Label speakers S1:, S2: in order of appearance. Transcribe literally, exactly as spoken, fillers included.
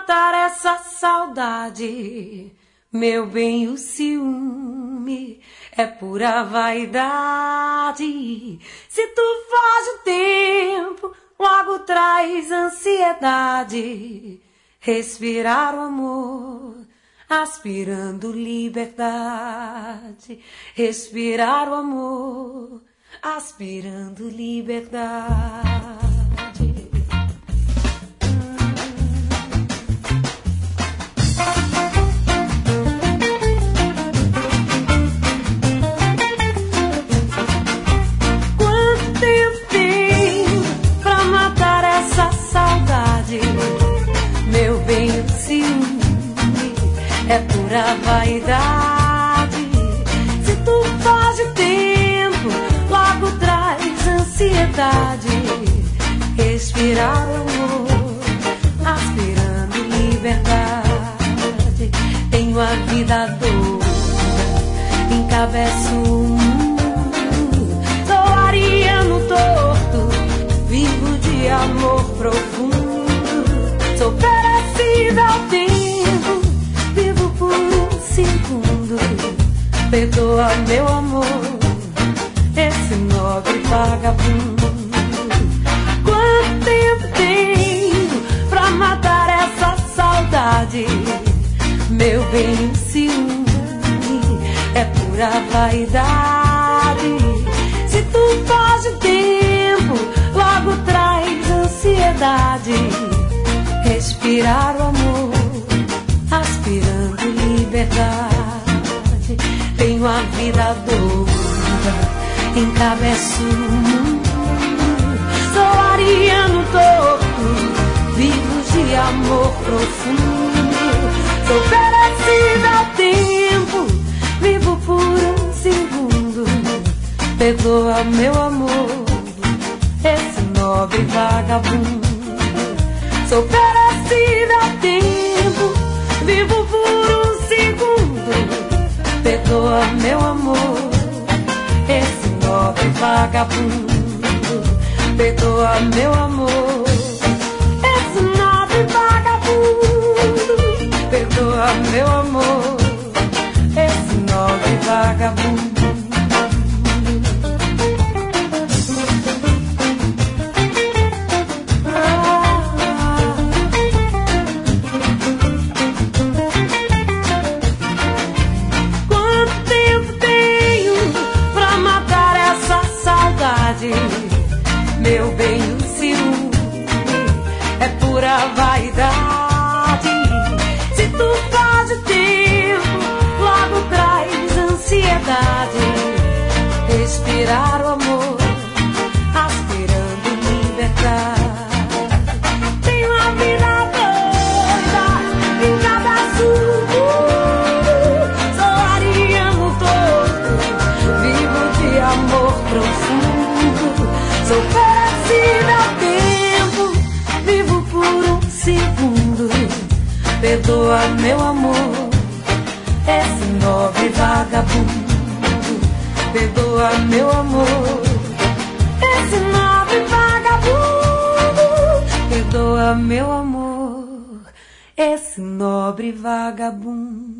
S1: matar essa saudade, meu bem, o ciúme é pura vaidade. Se tu foge o tempo, logo traz ansiedade. Respirar o amor, aspirando liberdade. Respirar o amor, aspirando liberdade. Meu bem, o ciúme é pura vaidade. Se tu foge o tempo, logo traz ansiedade. Respirar o amor, aspirando liberdade. Tenho a vida doida, encabeço o mundo. Sou ariano torto, vivo de amor profundo. Sou perecida ao tempo, vivo por um segundo. Perdoa, meu amor, esse nobre vagabundo. Quanto tempo tenho pra matar essa saudade? Meu bem, o ciúme é pura vaidade. Se tu foge o tempo, logo traz ansiedade. Respirar o amor, aspirando liberdade. Tenho a vida doida, encabeço o mundo. Sou ariano torto, vivo de amor profundo. Sou perecida ao tempo, vivo por um segundo. Perdoa, meu amor, esse nobre vagabundo. Sou perecida ao tempo, vivo por um segundo. Perdoa, meu amor, esse nobre vagabundo. Perdoa, meu amor, esse nobre vagabundo. Perdoa, meu amor, esse nobre vagabundo. Meu bem, o ciúme é pura vaidade. Se tu foge o tempo, logo traz ansiedade. Respirar o amor, aspirando liberdade. Tenho a vida doida, encabeço o mundo. Sou ariano torto, vivo de amor profundo. Sou perecida ao tempo, vivo por um segundo. Perdoa, meu amor, esse nobre vagabundo. Perdoa, meu amor, esse nobre vagabundo. Perdoa, meu amor, esse nobre vagabundo.